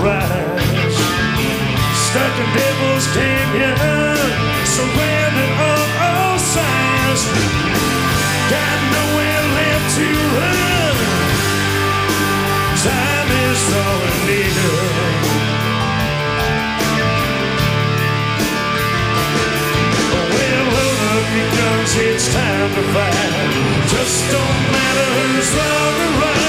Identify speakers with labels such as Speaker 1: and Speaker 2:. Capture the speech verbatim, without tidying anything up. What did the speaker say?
Speaker 1: rise. Stuck in Devil's Canyon, surrounded on all sides. Got nowhere left to run. Time is drawing near. Well, load up your guns, it's time to fight. Just don't matter who's wrong or right.